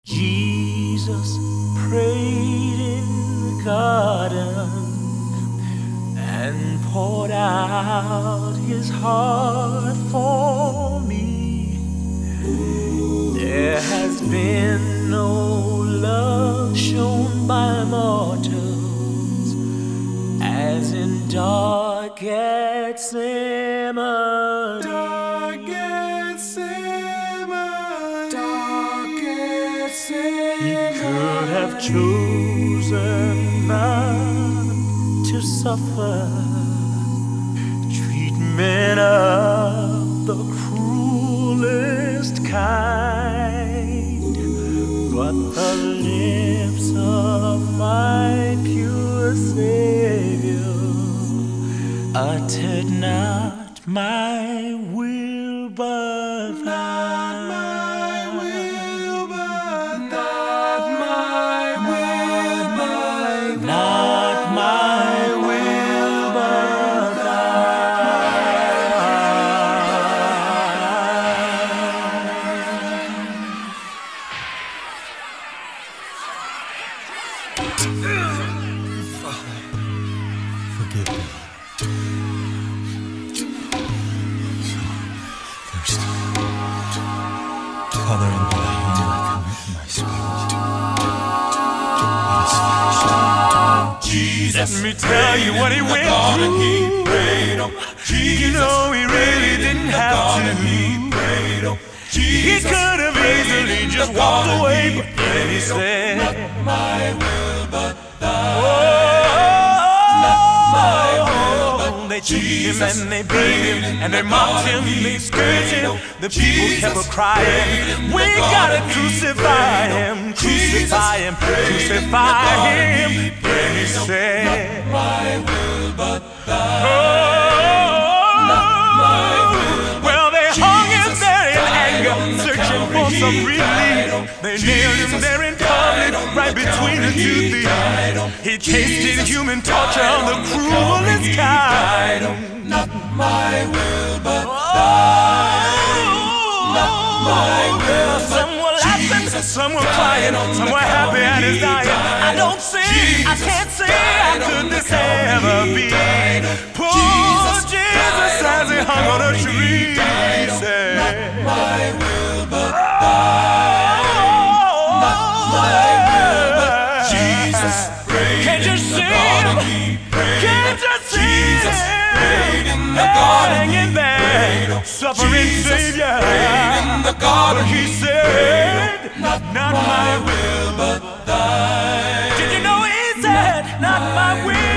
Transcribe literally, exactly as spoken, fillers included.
Jesus prayed in the garden and poured out his heart for me. There has been no love shown by mortals as in dark Gethsemane. Dark Gethsemane. Dark Gethsemane. He could have chosen not to suffer treatment of the cruelest kind, but the lips of my pure Savior uttered not my will but thine. Father, forgive me. Thirsty. Father, in thy hand I commit my spirit. It is finished. Jesus, let me tell you what he went through. He prayed, oh, Jesus, you know he really didn't have to. He prayed, oh, Jesus, he could have easily just walked away, but then he said, not my will but thine. Oh, not my will but they took him Jesus and they beat him and they mocked him, they scourged him. The people kept on crying, we gotta crucify him, crucify him, crucify him. Then he said, my will but thine. Oh, well, they hung him there in anger, searching for some relief. They nailed him there in public, right between the two thieves. He tasted human torture on the cruelest kind. Not my will but thine. Not my will. Some were laughing, some were crying, some were happy and he's dying. I don't see, I can't see, how could this ever be? Poor Jesus as he hung on a tree, he said, not my will but thine. Not my will but Jesus prayed can't you in the see garden. him? He prayed. Can't you see Jesus him? prayed in the garden. Hanging He there, prayed. suffering Jesus Savior. prayed in the garden. He said, not, not my my will but thine. Did you know he said, not my will?